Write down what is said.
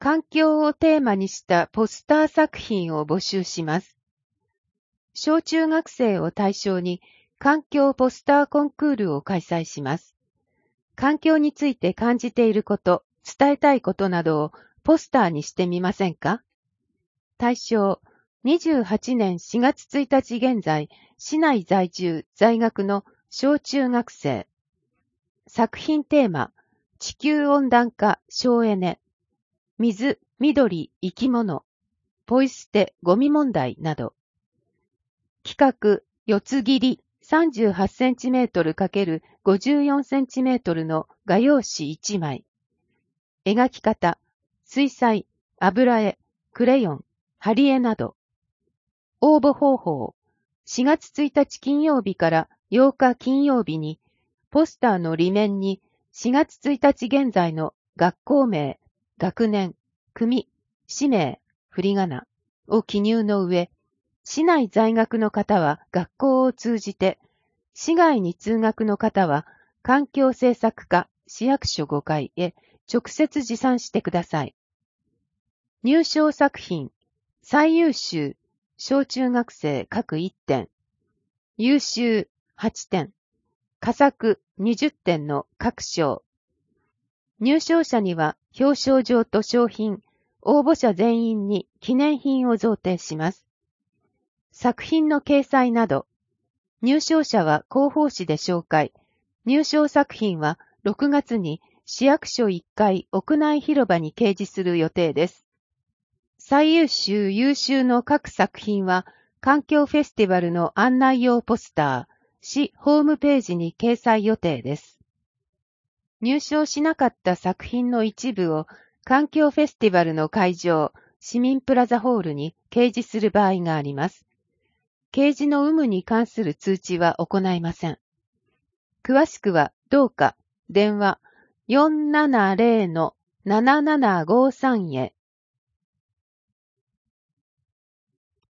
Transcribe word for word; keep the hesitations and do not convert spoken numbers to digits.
環境をテーマにしたポスター作品を募集します。小中学生を対象に環境ポスターコンクールを開催します。環境について感じていること、伝えたいことなどをポスターにしてみませんか？対象、にじゅうはちねんしがつついたち現在、市内在住、在学の小中学生。作品テーマ、地球温暖化、省エネ。水、緑、生き物。ポイ捨て、ゴミ問題など。企画、四つ切り さんじゅうはちセンチメートル×ごじゅうよんセンチメートル の画用紙いちまい。描き方、水彩、油絵、クレヨン、貼り絵など。応募方法、しがつついたち金曜日からようか金曜日に、ポスターの裏面にしがつついたち現在の学校名、学年、組、氏名、振り仮名を記入の上、市内在学の方は学校を通じて、市外に通学の方は環境政策課市役所ごかいへ直接持参してください。入賞作品、最優秀、小中学生各いってん、優秀はちてん、佳作にじゅってんの各賞。入賞者には表彰状と賞品、応募者全員に記念品を贈呈します。作品の掲載など、入賞者は広報誌で紹介、入賞作品はろくがつに市役所いっかい屋内広場に掲示する予定です。最優秀優秀の各作品は環境フェスティバルの案内用ポスター、市ホームページに掲載予定です。入賞しなかった作品の一部を環境フェスティバルの会場、市民プラザホールに掲示する場合があります。掲示の有無に関する通知は行いません。詳しくはどうか電話 よんななゼロのななななごさん へ